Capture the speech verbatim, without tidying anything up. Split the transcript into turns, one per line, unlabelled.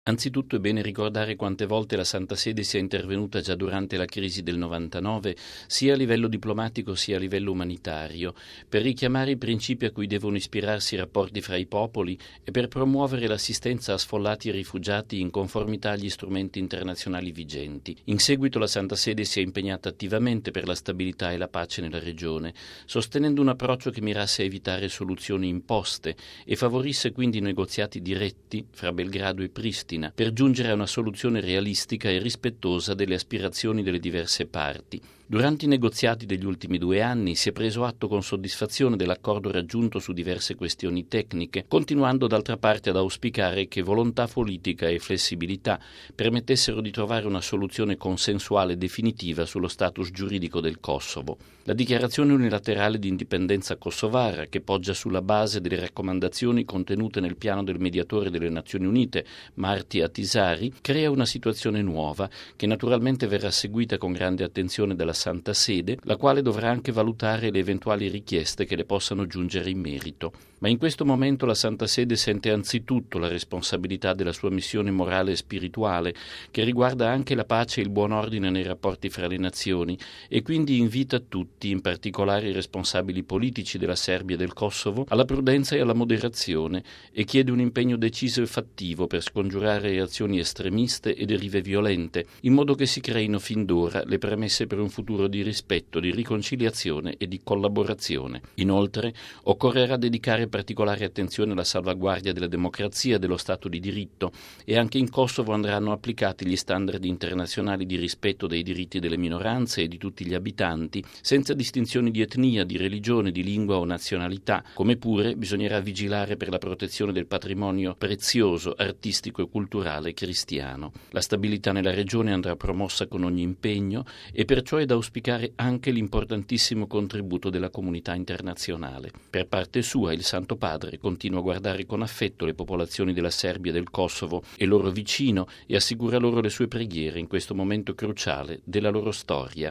Anzitutto è bene ricordare quante volte la Santa Sede sia intervenuta già durante la crisi del novantanove, sia a livello diplomatico sia a livello umanitario, per richiamare i principi a cui devono ispirarsi i rapporti fra i popoli e per promuovere l'assistenza a sfollati e rifugiati in conformità agli strumenti internazionali vigenti. In seguito la Santa Sede si è impegnata attivamente per la stabilità e la pace nella regione, sostenendo un approccio che mirasse a evitare soluzioni imposte e favorisse quindi negoziati diretti fra Belgrado e Pristina, per giungere a una soluzione realistica e rispettosa delle aspirazioni delle diverse parti. Durante i negoziati degli ultimi due anni si è preso atto con soddisfazione dell'accordo raggiunto su diverse questioni tecniche, continuando d'altra parte ad auspicare che volontà politica e flessibilità permettessero di trovare una soluzione consensuale definitiva sullo status giuridico del Kosovo. La dichiarazione unilaterale di indipendenza kosovara, che poggia sulla base delle raccomandazioni contenute nel piano del mediatore delle Nazioni Unite, Marti Ahtisaari, crea una situazione nuova che naturalmente verrà seguita con grande attenzione dalla Santa Sede, la quale dovrà anche valutare le eventuali richieste che le possano giungere in merito. Ma in questo momento la Santa Sede sente anzitutto la responsabilità della sua missione morale e spirituale, che riguarda anche la pace e il buon ordine nei rapporti fra le nazioni, e quindi invita tutti, in particolare i responsabili politici della Serbia e del Kosovo, alla prudenza e alla moderazione, e chiede un impegno deciso e fattivo per scongiurare reazioni estremiste e derive violente, in modo che si creino fin d'ora le premesse per un futuro di rispetto, di riconciliazione e di collaborazione. Inoltre, occorrerà dedicare particolare attenzione alla salvaguardia della democrazia e dello Stato di diritto, e anche in Kosovo andranno applicati gli standard internazionali di rispetto dei diritti delle minoranze e di tutti gli abitanti, senza distinzioni di etnia, di religione, di lingua o nazionalità, come pure bisognerà vigilare per la protezione del patrimonio prezioso, artistico e culturale cristiano. La stabilità nella regione andrà promossa con ogni impegno e perciò è da auspicare anche l'importantissimo contributo della comunità internazionale. Per parte sua il Santo Padre continua a guardare con affetto le popolazioni della Serbia e del Kosovo e loro vicino e assicura loro le sue preghiere in questo momento cruciale della loro storia.